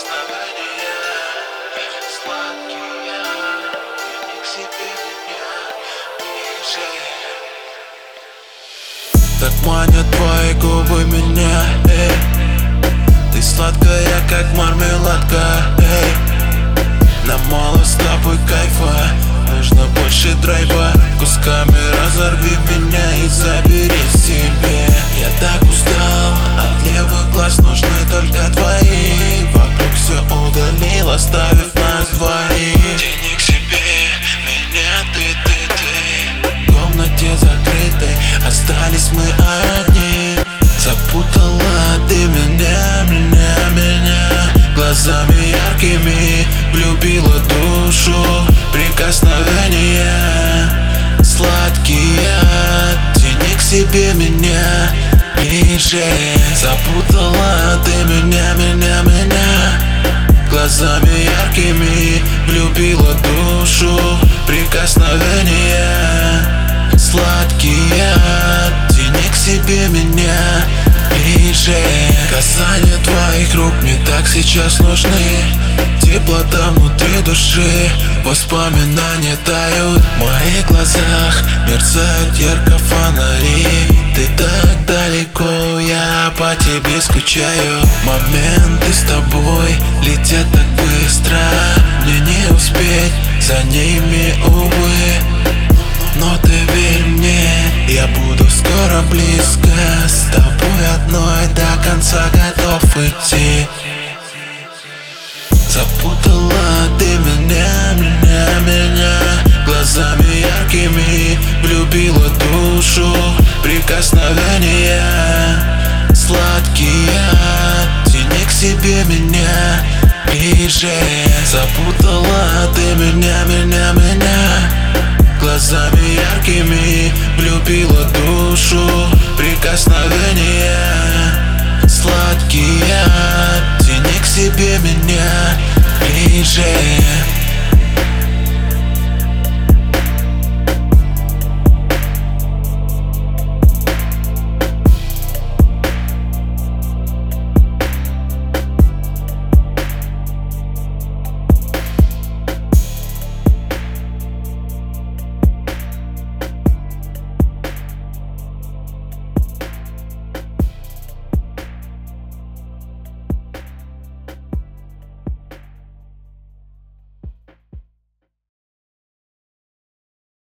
прикосновения сладкие, тяни к себе меня ближе. Так манят твои губы меня, эй. Ты сладкая, как мармеладка, эй. Нам мало с тобой кайфа, нужно больше драйва. Кусками разорви меня и забери себе. Я так устал, от левых глаз нужны только твои. Вокруг все удалил, оставив нас двоих. Тяни к себе меня, ты. В комнате закрытой остались мы одни. Запутала ты меня глазами яркими, влюбила душу. Прикосновения сладкие, тяни к себе меня ближе. Запутала ты меня глазами яркими, влюбила душу. Прикосновения сладкие, тяни к себе меня ближе. Касания твоих рук мне так сейчас нужны. Теплота внутри души, воспоминания тают. В моих глазах мерцают ярко фонари. Ты так далеко, я по тебе скучаю. Моменты с тобой летят так быстро, мне не успеть за ними, увы. Но ты верь мне, я буду скоро близко. С тобой одной до конца готов идти. Запутала ты меня глазами яркими, влюбила душу. Прикосновения сладкие, тяни к себе меня ближе. Запутала ты меня глазами яркими, влюбила